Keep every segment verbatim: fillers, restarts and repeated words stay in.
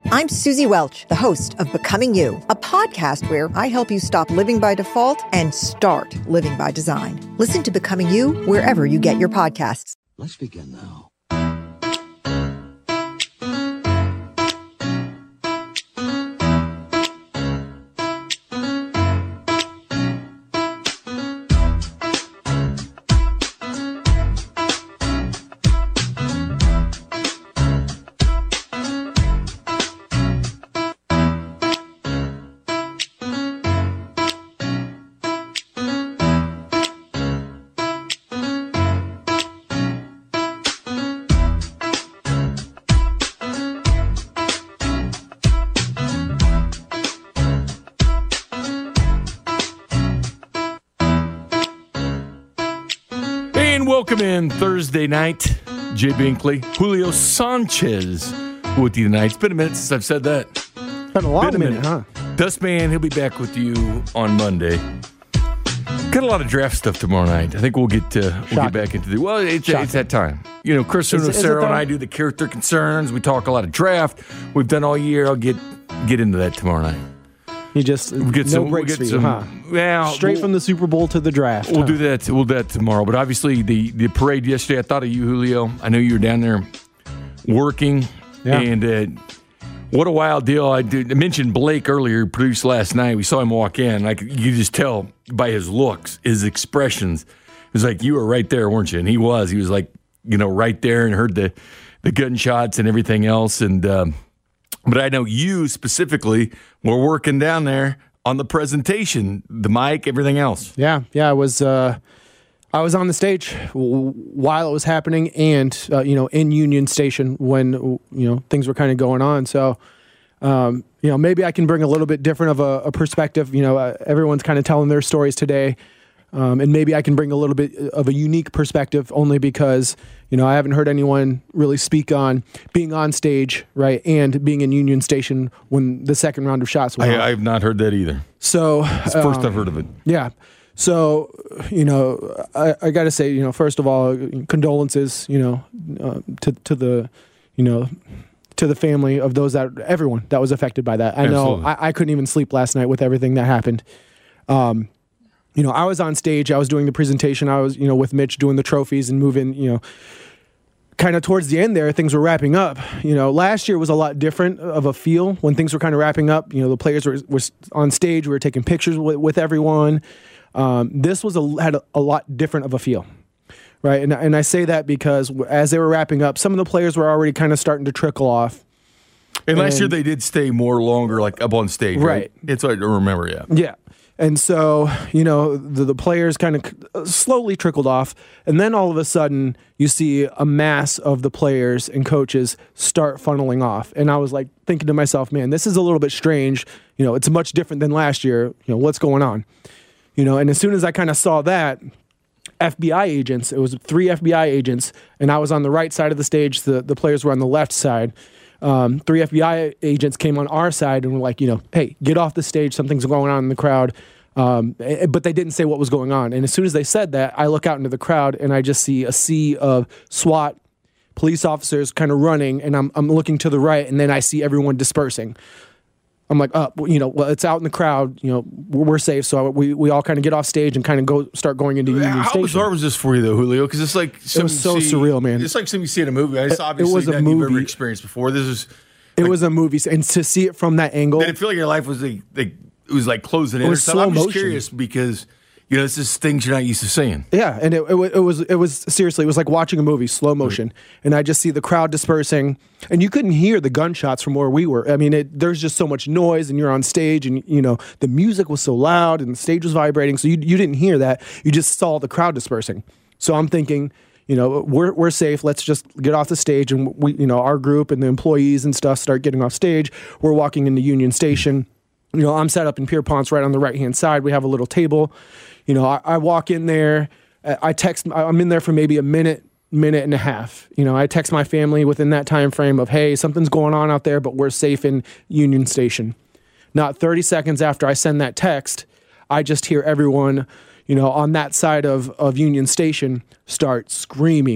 I'm Susie Welch, the host of Becoming You, a podcast where I help you stop living by default and start living by design. Listen to Becoming You wherever you get your podcasts. Let's begin now. Welcome in Thursday night. Jay Binkley, Julio Sanchez with you tonight. It's been a minute since I've said that. Been a long been a minute, minute, huh? Dustman, he'll be back with you on Monday. Got a lot of draft stuff tomorrow night. I think we'll get uh, we'll get back into the well. It's, it's that time. You know, Chris Unocero and I do the character concerns. We talk a lot of draft. We've done all year. I'll get get into that tomorrow night. You just we'll get no some, breaks we'll get for you, some, huh? Well, straight we'll, from the Super Bowl to the draft. We'll huh? do that. We'll do that tomorrow. But obviously, the, the parade yesterday. I thought of you, Julio. I know you were down there working, yeah. and uh, what a wild deal! I, did, I mentioned Blake earlier. Produced last night. We saw him walk in. Like you could just tell by his looks, his expressions. It was like you were right there, weren't you? And he was. He was like you know right there and heard the the gunshots and everything else. And um, but I know you specifically were working down there on the presentation, the mic, everything else. Yeah, yeah, I was. Uh, I was on the stage while it was happening, and uh, you know, in Union Station when you know things were kind of going on. So, um, you know, maybe I can bring a little bit different of a, a perspective. You know, uh, everyone's kind of telling their stories today, um, and maybe I can bring a little bit of a unique perspective, only because you know I haven't heard anyone really speak on being on stage, right, and being in Union Station when the second round of shots went I, I have not heard that either. So it's the first um, I've heard of it. Yeah. So, you know, I, I got to say, you know, first of all, condolences, you know, uh, to to the, you know, to the family of those that everyone that was affected by that. I Absolutely. know I, I couldn't even sleep last night with everything that happened. Um, you know, I was on stage, I was doing the presentation, I was, you know, with Mitch doing the trophies and moving, you know, kind of towards the end there, things were wrapping up. You know, last year was a lot different of a feel when things were kind of wrapping up. You know, the players were, were on stage, we were taking pictures with, with everyone. Um, this was a, had a, a lot different of a feel, right? And, and I say that because as they were wrapping up, some of the players were already kind of starting to trickle off. And, and last year they did stay more longer, like up on stage, right? right? It's what I remember, yeah. Yeah. And so, you know, the, the players kind of slowly trickled off. And then all of a sudden, you see a mass of the players and coaches start funneling off. And I was like thinking to myself, man, this is a little bit strange. You know, it's much different than last year. You know, what's going on? You know, and as soon as I kind of saw that, F B I agents, it was three F B I agents, and I was on the right side of the stage. The, the players were on the left side. Um, three F B I agents came on our side and were like, you know, hey, get off the stage. Something's going on in the crowd. Um, but they didn't say what was going on. And as soon as they said that, I look out into the crowd and I just see a sea of SWAT police officers kind of running, and I'm, I'm looking to the right, and then I see everyone dispersing. I'm like, oh, you know, well, it's out in the crowd. You know, we're, we're safe. So we, we all kind of get off stage and kind of go start going into Union How Station. How bizarre was this for you, though, Julio? Because it's like it was so see, surreal, man. It's like something you see in a movie. It's obviously it was a nothing movie. you've ever experienced before. This is it like, was a movie, and to see it from that angle, did it feel like your life was like, like it was like closing in? It was or slow I'm just motion. curious because you know this is things you're not used to seeing. Yeah, and it, it, it was it was seriously, it was like watching a movie, slow motion, mm-hmm. and I just see the crowd dispersing, and you couldn't hear the gunshots from where we were. I mean, it, there's just so much noise, and you're on stage, and you know the music was so loud, and the stage was vibrating, so you you didn't hear that. You just saw the crowd dispersing. So I'm thinking, you know, we're we're safe. Let's just get off the stage, and we, you know, our group and the employees and stuff start getting off stage. We're walking into Union Station. You know, I'm set up in Pierpont's right on the right hand side. We have a little table. You know, I, I walk in there. I text. I'm in there for maybe a minute, minute and a half. You know, I text my family within that time frame of, hey, something's going on out there, but we're safe in Union Station. Not thirty seconds after I send that text, I just hear everyone, you know, on that side of, of Union Station start screaming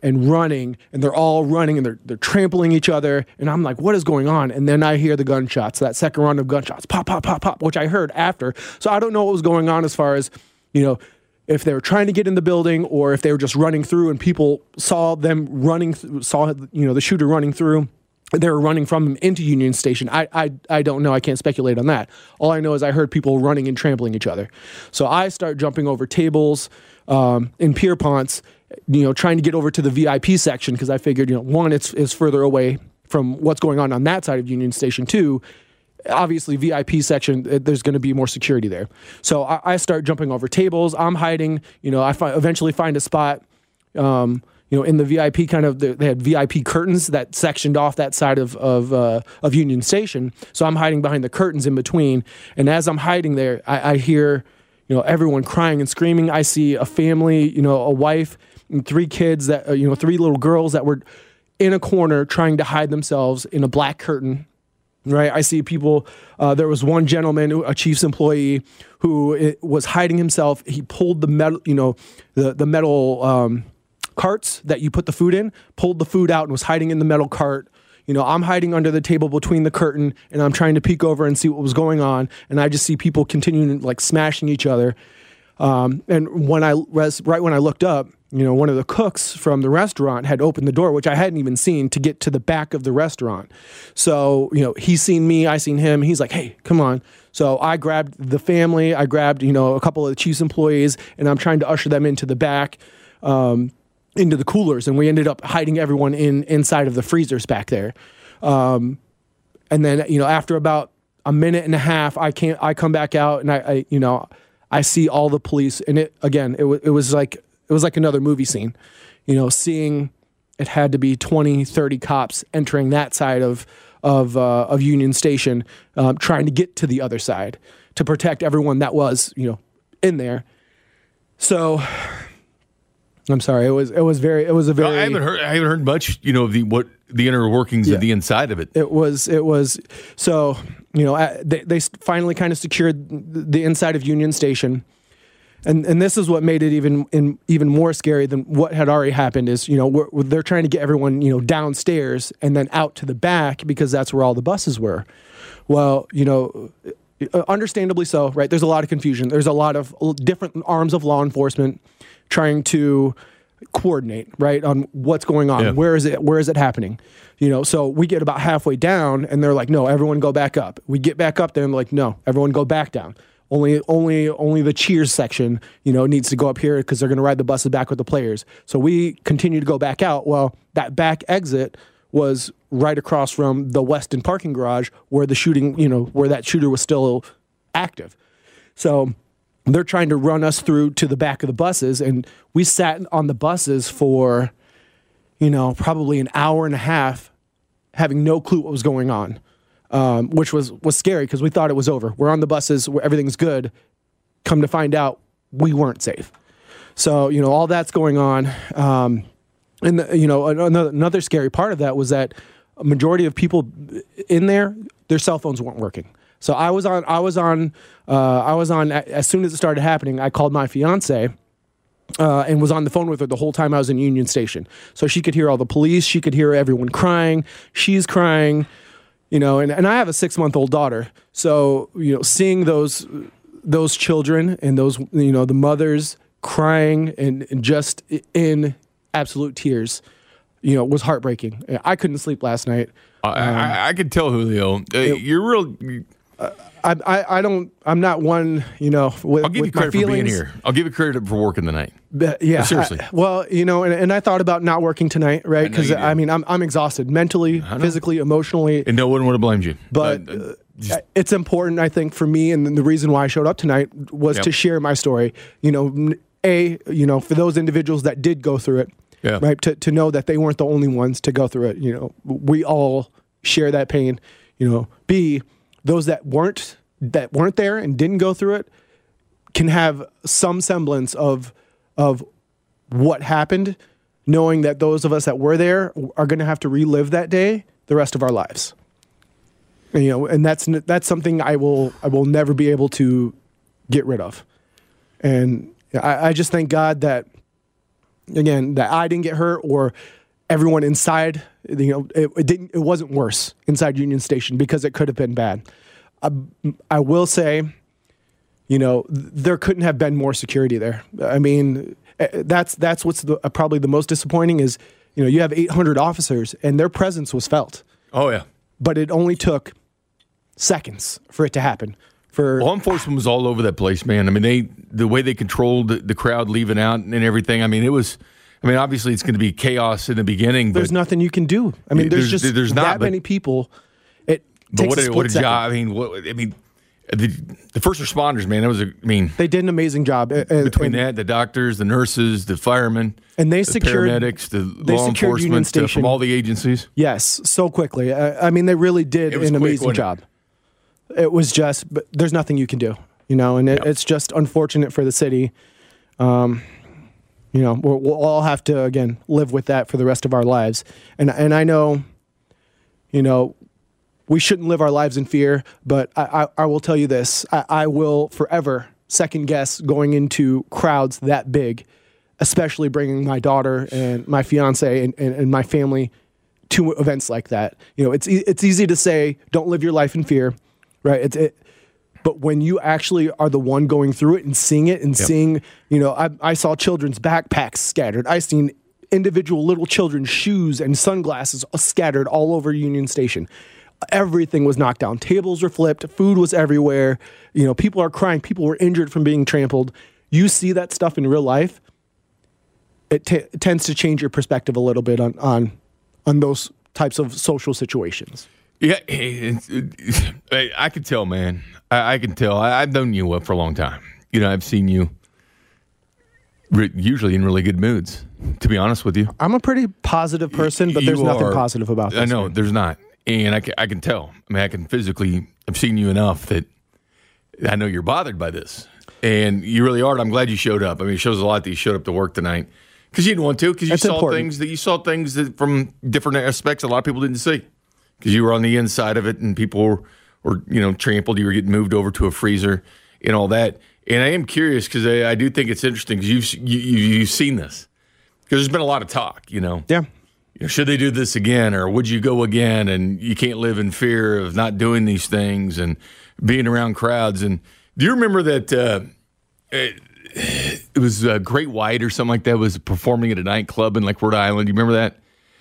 and running, and they're all running and they're they're trampling each other. And I'm like, what is going on? And then I hear the gunshots, that second round of gunshots, pop, pop, pop, pop, which I heard after. So I don't know what was going on as far as, you know, if they were trying to get in the building or if they were just running through and people saw them running, th- saw, you know, the shooter running through. They were running from them into Union Station. I, I I don't know. I can't speculate on that. All I know is I heard people running and trampling each other. So I start jumping over tables um, in Pierpont, you know, trying to get over to the V I P section because I figured, you know, one, it's, it's further away from what's going on on that side of Union Station. Two, obviously V I P section, there's going to be more security there. So I, I start jumping over tables. I'm hiding. You know, I fi- eventually find a spot. Um, You know, in the V I P kind of, they had V I P curtains that sectioned off that side of of, uh, of Union Station. So I'm hiding behind the curtains in between. And as I'm hiding there, I, I hear, you know, everyone crying and screaming. I see a family, you know, a wife and three kids that, uh, you know, three little girls that were in a corner trying to hide themselves in a black curtain. Right. I see people. Uh, there was one gentleman, a Chiefs employee, who it, was hiding himself. He pulled the metal, you know, the the metal. Um, carts that you put the food in, pulled the food out and was hiding in the metal cart. You know, I'm hiding under the table between the curtain and I'm trying to peek over and see what was going on. And I just see people continuing like smashing each other. Um, and when I was right when I looked up, you know, one of the cooks from the restaurant had opened the door, which I hadn't even seen, to get to the back of the restaurant. So, you know, he's seen me, I seen him. He's like, hey, come on. So I grabbed the family, I grabbed, you know, a couple of the Chiefs employees, and I'm trying to usher them into the back. Um, into the coolers, and we ended up hiding everyone in inside of the freezers back there. Um, and then, you know, after about a minute and a half, I can't, I come back out and I, I, you know, I see all the police, and it, again, it was, it was like, it was like another movie scene, you know, seeing it had to be twenty, thirty cops entering that side of, of, uh, of Union Station, um, trying to get to the other side to protect everyone that was, you know, in there. So, I'm sorry. It was it was very it was a very. No, I haven't heard I haven't heard much. You know, of the what the inner workings yeah. of the inside of it. It was it was so you know they they finally kind of secured the inside of Union Station, and and this is what made it even in, even more scary than what had already happened. Is you know we're, they're trying to get everyone you know downstairs and then out to the back because that's where all the buses were. Well, you know. Understandably so, right? There's a lot of confusion. There's a lot of different arms of law enforcement trying to coordinate, right, on what's going on. Yeah. Where is it? Where is it happening? You know, so we get about halfway down, and they're like, "No, everyone go back up." We get back up there, and they're like, "No, everyone go back down." Only, only, only the cheers section, you know, needs to go up here because they're going to ride the buses back with the players. So we continue to go back out. Well, that back exit was right across from the Weston parking garage where the shooting, you know, where that shooter was still active. So they're trying to run us through to the back of the buses, and we sat on the buses for, you know, probably an hour and a half, having no clue what was going on, um, which was, was scary because we thought it was over. We're on the buses where everything's good. Come to find out, we weren't safe. So, you know, all that's going on. Um, And, the, you know, another, another scary part of that was that a majority of people in there, their cell phones weren't working. So I was on, I was on, uh, I was on, as soon as it started happening, I called my fiance uh, and was on the phone with her the whole time I was in Union Station. So she could hear all the police. She could hear everyone crying. She's crying, you know, and, and I have a six-month-old daughter. So, you know, seeing those those children and those, you know, the mothers crying and, and just in absolute tears, you know, was heartbreaking. I couldn't sleep last night. I, um, I, I could tell, Julio. Uh, it, you're real. Uh, I, I, I don't. I'm not one. You know, with, I'll give with you credit my for being here. I'll give you credit for working the night. But, yeah, but seriously. I, well, you know, and, and I thought about not working tonight, right? Because I, I mean, I'm I'm exhausted mentally, physically, emotionally, and no one would have blamed you. But. Uh, uh, It's important, I think, for me, and the reason why I showed up tonight was yep. to share my story. You know, a, you know, for those individuals that did go through it, yeah. right, to to know that they weren't the only ones to go through it. You know, we all share that pain. You know, B, those that weren't that weren't there and didn't go through it can have some semblance of of what happened, knowing that those of us that were there are going to have to relive that day the rest of our lives. You know, and that's that's something I will I will never be able to get rid of. And I, I just thank God that again, that I didn't get hurt or everyone inside, you know, it, it didn't, it wasn't worse inside Union Station because it could have been bad. I, I will say, you know, there couldn't have been more security there. I mean, that's that's what's the, uh, probably the most disappointing is, you know, you have eight hundred officers and their presence was felt. Oh, yeah. But it only took seconds for it to happen. For Law enforcement was all over that place, man. I mean, they the way they controlled the, the crowd leaving out and everything. I mean, it was. I mean, obviously, it's going to be chaos in the beginning. There's but nothing you can do. I mean, there's, there's just there's not, that but, many people. It but takes what a a, split what a second. job! I mean, what, I mean, the, the first responders, man. That was a. I mean, they did an amazing job. Between and, that, the doctors, the nurses, the firemen, and they the secured paramedics, the they law secured Union enforcement Station uh, from all the agencies. Yes, so quickly. I, I mean, they really did an quick, amazing job. It? it was just, but there's nothing you can do, you know, and it, yep. it's just unfortunate for the city. Um, you know, we'll, we'll all have to again live with that for the rest of our lives, and and I know, you know, we shouldn't live our lives in fear, but I, I, I will tell you this: I, I will forever second guess going into crowds that big, especially bringing my daughter and my fiance and, and, and my family to events like that. You know, it's it's easy to say don't live your life in fear, right? It's it, but when you actually are the one going through it and seeing it and yep. seeing, you know, I, I saw children's backpacks scattered. I seen individual little children's shoes and sunglasses scattered all over Union Station. Everything was knocked down. Tables were flipped. Food was everywhere. You know, people are crying. People were injured from being trampled. You see that stuff in real life, it, t- it tends to change your perspective a little bit on on on those types of social situations. Yeah, it's, it, I can tell, man. I, I can tell. I, I've known you for a long time. You know, I've seen you re- usually in really good moods, to be honest with you. I'm a pretty positive person, but you there's nothing are, positive about this. I know, man. there's not. And I can, I can tell. I mean, I can physically, I've seen you enough that I know you're bothered by this. And you really are. I'm glad you showed up. I mean, it shows a lot that you showed up to work tonight. Because you didn't want to, because you That's saw important. things that you saw things that from different aspects a lot of people didn't see. Because you were on the inside of it and people were, were, you know, trampled. You were getting moved over to a freezer and all that. And I am curious because I, I do think it's interesting because you've, you, you've seen this. Because there's been a lot of talk, you know. Yeah. You know, should they do this again, or would you go again? And you can't live in fear of not doing these things and being around crowds. And do you remember that uh, it, it was uh, Great White or something like that was performing at a nightclub in like Rhode Island? Do you remember that?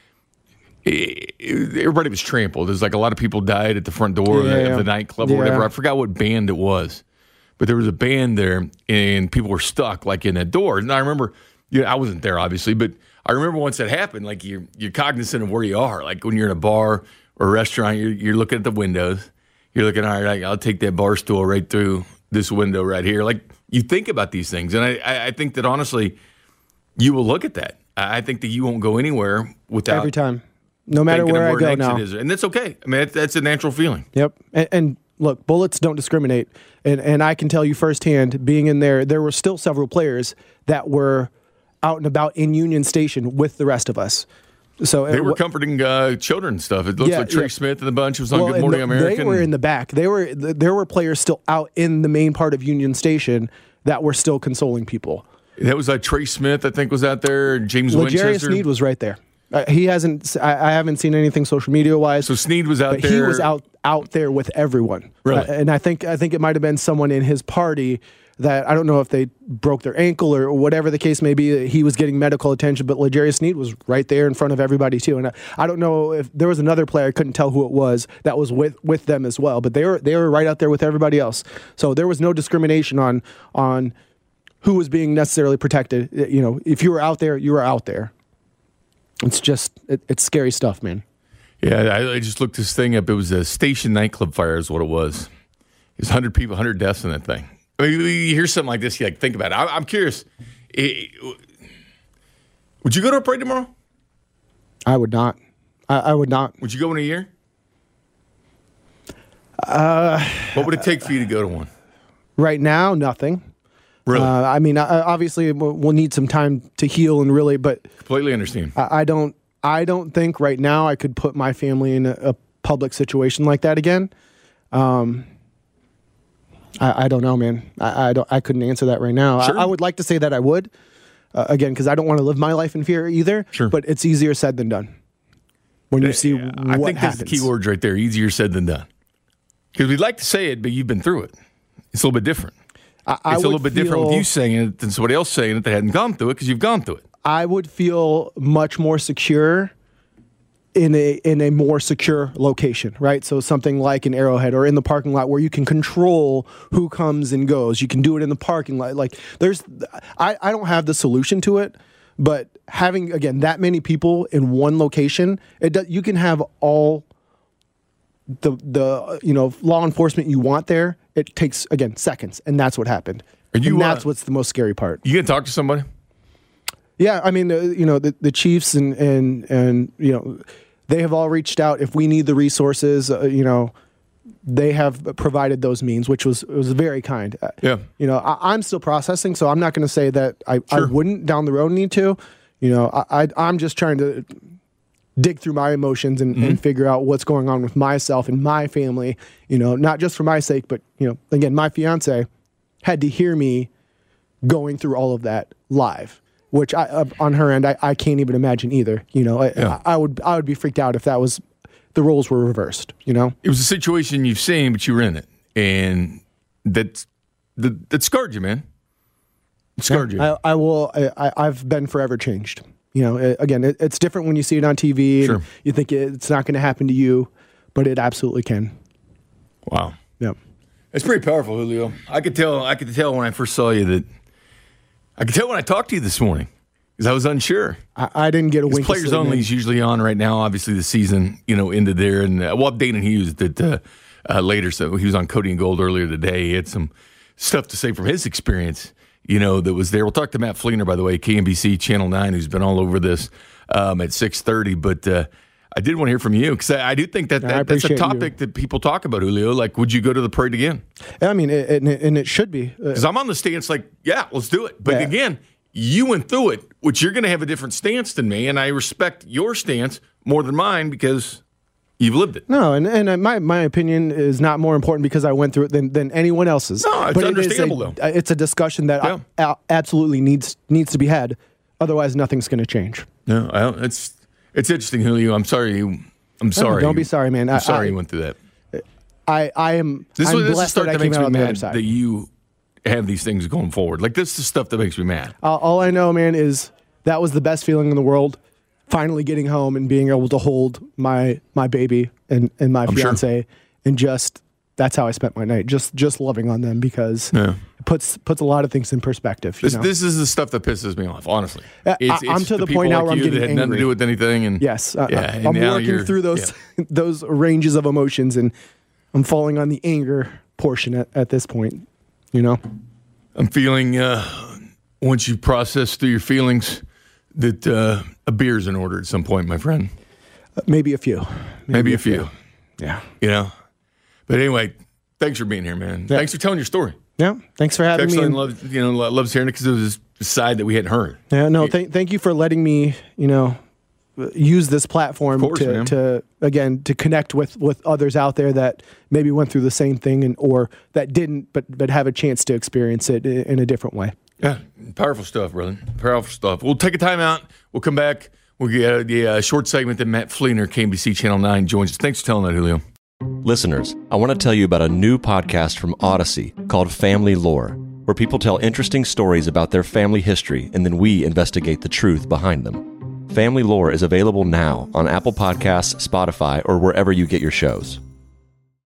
It, it, everybody was trampled. There's like a lot of people died at the front door yeah, of, the, yeah. of the nightclub yeah. or whatever. I forgot what band it was, but there was a band there, and people were stuck like in that door. And I remember, you know, I wasn't there obviously, but I remember once that happened, like you're you're cognizant of where you are. Like when you're in a bar or a restaurant, you're you're looking at the windows. You're looking, all right, I'll take that bar stool right through this window right here. Like you think about these things, and I I think that honestly, you will look at that. I think that you won't go anywhere without every time, no matter where, where I go now, is. And that's okay. I mean, that's, that's a natural feeling. Yep, and, and look, bullets don't discriminate, and and I can tell you firsthand, being in there, there were still several players that were out and about in Union Station with the rest of us. So they it, were comforting uh, children and stuff. It looks yeah, like Trey yeah. Smith and the bunch was on well, Good Morning the, America. They were in the back. They were there were players still out in the main part of Union Station that were still consoling people. That was like Trey Smith, I think, was out there. James L'Jarius Winchester. Sneed was right there. Uh, he hasn't. I, I haven't seen anything social media wise. So Sneed was out but there. He was out out there with everyone. Really? Uh, and I think I think it might have been someone in his party that I don't know if they broke their ankle or whatever the case may be. He was getting medical attention, but L'Jarius Sneed was right there in front of everybody too. And I, I don't know if there was another player, I couldn't tell who it was, that was with, with them as well. But they were they were right out there with everybody else. So there was no discrimination on on who was being necessarily protected. You know, if you were out there, you were out there. It's just it, it's scary stuff, man. Yeah, I, I just looked this thing up. It was a station nightclub fire is what it was. It was one hundred people, one hundred deaths in that thing. I mean, you hear something like this, you like think about it. I, I'm curious. It, would you go to a parade tomorrow? I would not. I, I would not. Would you go in a year? Uh, what would it take for you to go to one? Right now, nothing. Really? Uh, I mean, I, obviously, we'll, we'll need some time to heal and really, but Completely understand. I, I don't. I don't think right now I could put my family in a, a public situation like that again. Um, I, I don't know, man. I, I don't. I couldn't answer that right now. Sure. I, I would like to say that I would, uh, again, because I don't want to live my life in fear either. Sure. But it's easier said than done when you see what I think happens. that's the key words right there. Easier said than done. Because we'd like to say it, but you've been through it. It's a little bit different. I, I it's a little bit feel, different with you saying it than somebody else saying it that hadn't gone through it because you've gone through it. I would feel much more secure in a in a more secure location, right? So something like an Arrowhead or in the parking lot where you can control who comes and goes. You can do it in the parking lot. Like there's, I, I don't have the solution to it, but having, again, that many people in one location, it does, you can have all the, the you know, law enforcement you want there. It takes, again, seconds, and that's what happened. Are you, and that's uh, what's the most scary part. You gonna talk to somebody? Yeah, I mean, uh, you know, the, the Chiefs and, and, and, you know, they have all reached out. If we need the resources, uh, you know, they have provided those means, which was was very kind. Yeah. You know, I, I'm still processing, so I'm not going to say that I, Sure. I wouldn't down the road need to. You know, I, I, I'm just trying to dig through my emotions and, mm-hmm. and figure out what's going on with myself and my family, you know, not just for my sake, but, you know, again, my fiance had to hear me going through all of that live. Which I, uh, on her end, I, I can't even imagine either. You know, I, Yeah. I, I would I would be freaked out if that was the roles were reversed. You know, It was a situation you've seen, but you were in it, and that that, that scarred you, man. It scarred you. I, I will. I, I've been forever changed. You know, it, again, it, it's different when you see it on T V. Sure. And you think it's not going to happen to you, but it absolutely can. Wow. Yeah. It's pretty powerful, Julio. I could tell. I could tell when I first saw you that. I could tell when I talked to you this morning because I was unsure. I, I didn't get a wink. Players Only is usually on right now. Obviously, the season you know ended there, and uh, well, Dayton Hughes that uh, uh, later. So he was on Cody and Gold earlier today. He had some stuff to say from his experience. You know that was there. We'll talk to Matt Fleener, by the way, K M B C Channel Nine, who's been all over this um, at six thirty. But uh, I did want to hear from you because I, I do think that, that that's a topic you. that people talk about, Julio. Like, would you go to the parade again? I mean, it, and, it, and it should be. Because uh, I'm on the stance like, yeah, let's do it. But yeah. again, you went through it, which you're going to have a different stance than me, and I respect your stance more than mine because you've lived it. No, and, and my, my opinion is not more important because I went through it than, than anyone else's. No, it's but understandable, it is a, though. It's a discussion that Yeah. I, I absolutely needs needs to be had. Otherwise, nothing's going to change. No, I, it's it's interesting, Julio. I'm sorry. You, I'm sorry. No, don't be sorry, man. I'm I, sorry I, you went through that. I, I am This, I'm was, this is blessed stuff that I that came makes out me on the other mad side. that you have these things going forward. Like, this is the stuff that makes me mad. All, all I know, man, is that was the best feeling in the world. Finally getting home and being able to hold my my baby and, and my I'm fiance, sure. and just that's how I spent my night. Just just loving on them because Yeah. it puts puts a lot of things in perspective. You This, know? this is the stuff that pisses me off, honestly. I- It's, I'm it's to the people point now like where I'm you getting that had nothing to angry. do with anything. And Yes, uh, yeah, uh, and I'm now working you're- through those yeah. those ranges of emotions, and I'm falling on the anger portion at, at this point. You know, I'm feeling uh, once you process through your feelings that uh, a beer's in order at some point, my friend. uh, maybe a few, maybe, Maybe a few. Yeah, You know. But anyway, thanks for being here, man. Yeah. Thanks for telling your story. yeah. Thanks for having me. Textline and- loves, you know, lo- loves hearing it because it was a side that we hadn't heard. Yeah, no, thank thank you for letting me, you know, use this platform Of course, to, man. to again to connect with, with others out there that maybe went through the same thing and or that didn't, but but have a chance to experience it i- in a different way. Yeah, powerful stuff, brother. Powerful stuff. We'll take a time out. We'll come back. We'll get uh, the uh, short segment that Matt Fleener, K M B C Channel nine, joins us. Thanks for telling that, Julio. Listeners, I want to tell you about a new podcast from Odyssey called Family Lore, where people tell interesting stories about their family history and then we investigate the truth behind them. Family Lore is available now on Apple Podcasts, Spotify, or wherever you get your shows.